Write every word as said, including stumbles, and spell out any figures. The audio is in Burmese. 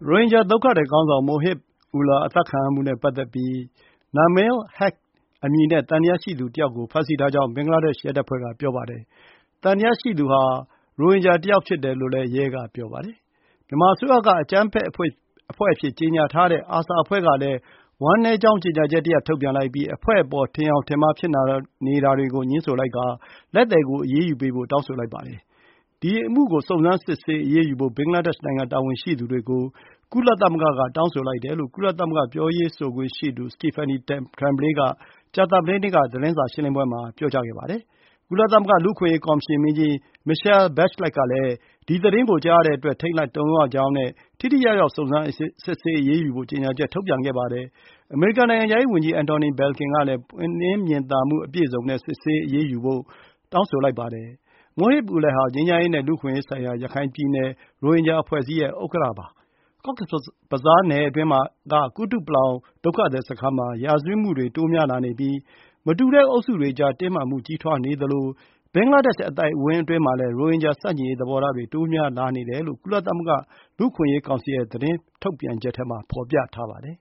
ရိုဟင်ဂျာဒုက္ခသည်ခေါင်းဆောင် Mohib Ullah အသတ်ခံရမှုနဲ့ပတ်သက်ပြီး Nabil Haque အမည်နဲ့ သံသယရှိသူတယောက်ကို ဖမ်းဆီးထားကြောင်း ဘင်္ဂလားဒေ့ရှ်ရဲတပ်ဖွဲ့က ပြောပါတယ်။ သံသယရှိသူဟာ ရိုဟင်ဂျာတယောက်ဖြစ်တယ်လို့လည်း ရဲက ပြောပါတယ်။ မြန်မာအစိုးရက အကြမ်းဖက်အဖွဲ့အဖြစ်ကြေညာထားတဲ့ အာဆာအဖွဲ့ကလည်း ဝမ်းနည်းကြောင်းကြေညာချက်တရပ် ထုတ်ပြန်လိုက်ပြီး အဖွဲ့အပေါ် ထင်ယောင်ထင်မှားဖြစ်နေတာတွေကို ငြင်းဆိုလိုက်ကာ လက်သည်ကို အရေးယူပေးဖို့ တောင်းဆိုလိုက်ပါတယ်။ ဒီအမှုကို စုံစမ်းစစ်ဆေးအရေးယူဖို့ ဘင်္ဂလားဒေ့ရှ်နိုင်ငံတာဝန်ရှိသူတွေကို ကုလသမဂ္ဂက တောင်းဆိုလိုက်တယ်လို့ ကုလသမဂ္ဂပြောရေးဆိုခွင့်ရှိသူ Stephanie Tremblay က ကြာသပတေးနေ့က သတင်းစာရှင်းလင်းပွဲမှာ ပြောကြားခဲ့ပါတယ်။ ကုလသမဂ္ဂလူ့အခွင့်အရေးကော်မရှင်မင်းကြီး Michelle Bachelet ကလည်း ဒီသတင်းကိုကြားရတဲ့အတွက် ထိတ်လန့်တုန်လှုပ်ရကြောင်းနဲ့ ထိထိရောက်ရောက် စုံစမ်းစစ်ဆေးအရေးယူဖို့ ကြေညာချက်ထုတ်ပြန်ခဲ့ပါတယ်။ အမေရိကန်နိုင်ငံခြားရေးဝန်ကြီး Antony Blinken ကလည်း ပွင့်လင်းမြင်သာမှုအပြည့်အစုံနဲ့ စစ်ဆေးအရေးယူဖို့ တောင်းဆိုလိုက်ပါတယ်။ Mohib Ullah ဟာ ငြိမ်းချမ်းရေးနဲ့ လူ့အခွင့်အရေးဆိုင်ရာ ရခိုင်ပြည်နယ် ရိုဟင်ဂျာအဖွဲ့အစည်းရဲ့ ဥက္ကဋ္ဌပါ။ Cox's Bazar နယ်အတွင်းက ကုတုပလောင်ဒုက္ခသည်စခန်းမှာ ရာဇဝတ်မှုတွေ တိုးများလာနေပြီး မတူတဲ့အုပ်စုတွေကြား တင်းမာမှုကြီးထွားနေသလို ဘင်္ဂလားဒေ့ရှ်အသိုက်အဝန်းအတွင်းမှာလည်း ရိုဟင်ဂျာဆန့်ကျင်ရေးသဘောထားတွေ တိုးများလာနေတယ်လို့ ကုလသမဂ္ဂလူ့အခွင့်အရေးကောင်စီရဲ့ သတင်းထုတ်ပြန်ချက်ထဲမှာ ဖော်ပြထားပါတယ်